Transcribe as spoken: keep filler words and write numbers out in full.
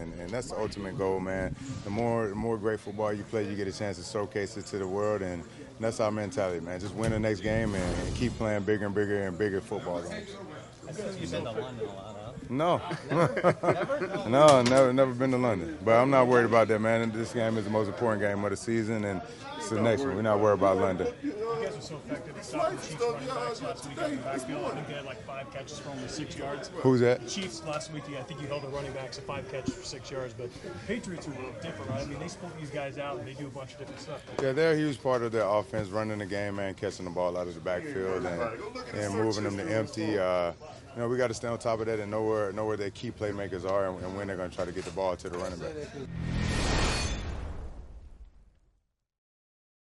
and, and that's the ultimate goal, man. The more the more great football you play, you get a chance to showcase it to the world, and that's our mentality, man. Just win the next game and, and keep playing bigger and bigger and bigger football games. I think you've been to London a lot, huh? No. Never? No, never, never been to London. But I'm not worried about that, man. This game is the most important game of the season, and it's the next one. We're not worried about London. You guys were so effective at stopping the Chiefs running backs last week in the backfield. I think they had like five catches for only six yards. Who's that? The Chiefs last week, I think you held the running backs to five catches for six yards, but Patriots are different, right? I mean, they split these guys out and they do a bunch of different stuff. Yeah, they're a huge part of their offense, running the game, man, catching the ball out of the backfield and, and moving them to empty. Uh, you know, we got to stay on top of that and know where, know where their key playmakers are and, and when they're going to try to get the ball to the running back.